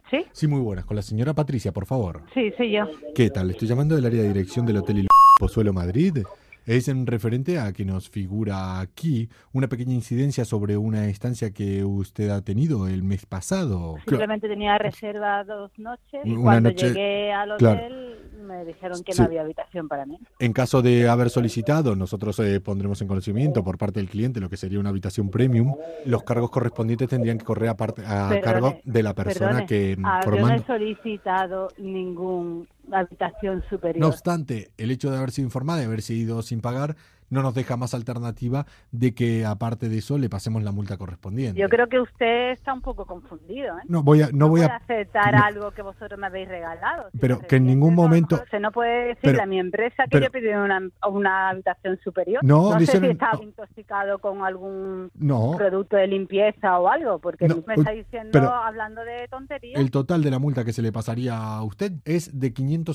¿Sí? Sí, muy buenas. Con la señora Patricia, por favor. Sí, soy yo. ¿Qué tal? Estoy llamando del área de dirección del Hotel Pozuelo Madrid. Es en referente a que nos figura aquí una pequeña incidencia sobre una estancia que usted ha tenido el mes pasado. Simplemente tenía reserva 2 noches y Una cuando noche, llegué al claro. hotel me dijeron que Sí. no había habitación para mí. En caso de haber solicitado, nosotros pondremos en conocimiento por parte del cliente lo que sería una habitación premium. Los cargos correspondientes tendrían que correr a cargo de la persona que yo no formando. he solicitado ninguna habitación superior. No obstante, el hecho de haber sido informada y haberse ido sin pagar no nos deja más alternativa de que, aparte de eso, le pasemos la multa correspondiente. Yo creo que usted está un poco confundido, ¿eh? No voy a puede aceptar algo que vosotros me habéis regalado. Pero que en ningún momento... Se no puede decirle a mi empresa que yo he pedido una habitación superior. No sé si estaba intoxicado con algún producto de limpieza o algo, porque me está diciendo, hablando de tonterías. El total de la multa que se le pasaría a usted es de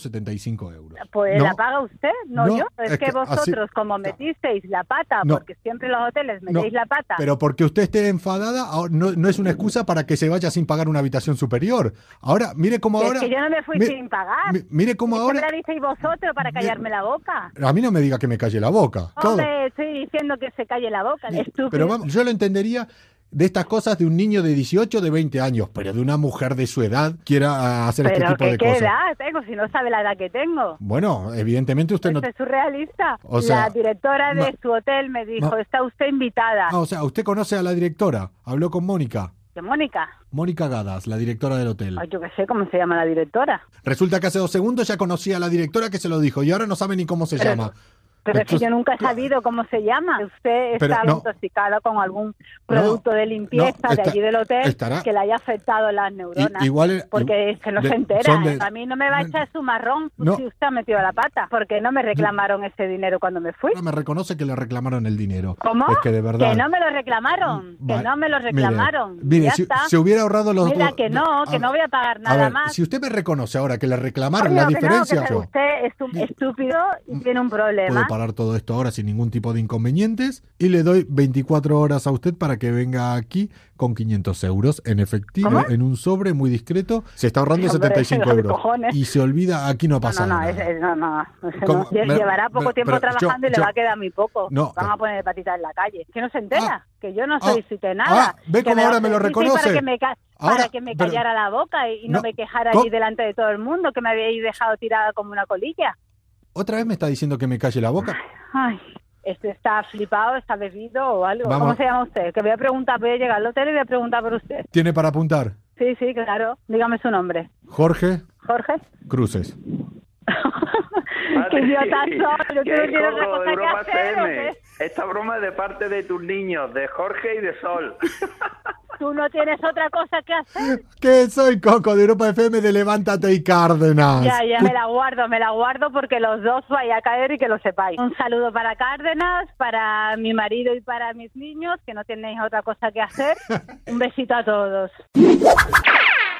575 euros. Pues la paga usted, no yo. Es que vosotros, así, como metisteis la pata, porque siempre en los hoteles metéis la pata. Pero porque usted esté enfadada, no es una excusa para que se vaya sin pagar una habitación superior. Ahora, mire cómo ahora... Es que yo no me fui sin pagar. Mire cómo ahora... ¿Qué me disteis vosotros para callarme la boca? A mí no me diga que me calle la boca. Hombre, estoy diciendo que se calle la boca, estúpido. Pero vamos, yo lo entendería... de estas cosas de un niño de 18 de 20 años, pero de una mujer de su edad quiera hacer este tipo de cosas. ¿Pero qué edad tengo? Si no sabe la edad que tengo. Bueno, evidentemente usted no... ¿Es surrealista? O sea, la directora de su hotel me dijo, está usted invitada. O sea, ¿usted conoce a la directora? ¿Habló con Mónica? ¿De Mónica? Mónica Gadas, la directora del hotel. Ay, yo qué sé cómo se llama la directora. Resulta que hace 2 segundos ya conocía a la directora que se lo dijo y ahora no sabe ni cómo se llama. Pero es que yo nunca he sabido cómo se llama. Usted estaba intoxicada con algún producto de limpieza de allí del hotel que le haya afectado las neuronas. Porque es que no se entera. A mí no me va a echar su marrón si usted ha metido la pata. Porque no me reclamaron ese dinero cuando me fui. No me reconoce que le reclamaron el dinero. ¿Cómo? Es que de verdad. Que no me lo reclamaron. Que no me lo reclamaron. Mire, si se hubiera ahorrado los... Mira, que no voy a pagar nada más. Si usted me reconoce ahora que le reclamaron la diferencia... Usted es un estúpido y tiene un problema. Parar todo esto ahora sin ningún tipo de inconvenientes y le doy 24 horas a usted para que venga aquí con 500 euros en efectivo, en un sobre muy discreto. Se está ahorrando 75 euros. Y se olvida, aquí no pasa nada. No. Llevará poco tiempo trabajando y le va a quedar muy poco. Van a poner patitas en la calle. Que no se entera, que yo no solicité nada. ¿Ve cómo ahora me lo reconoce? Para que me callara la boca y no me quejara allí delante de todo el mundo, que me habíais dejado tirada como una colilla. ¿Otra vez me está diciendo que me calle la boca? Ay, está flipado, está bebido o algo. Vamos. ¿Cómo se llama usted? Que voy a preguntar, voy a llegar al hotel y voy a preguntar por usted. ¿Tiene para apuntar? Sí, claro. Dígame su nombre. Jorge. ¿Jorge? Cruces. ¡Qué idiota soy! Yo quiero otra cosa que hacer, ¿o qué? Esta broma es de parte de tus niños, de Jorge y de Sol. ¿Tú no tienes otra cosa que hacer? ¿Qué soy, Coco, de Europa FM de Levántate y Cárdenas? Ya, me la guardo porque los dos vaya a caer y que lo sepáis. Un saludo para Cárdenas, para mi marido y para mis niños, que no tenéis otra cosa que hacer. Un besito a todos.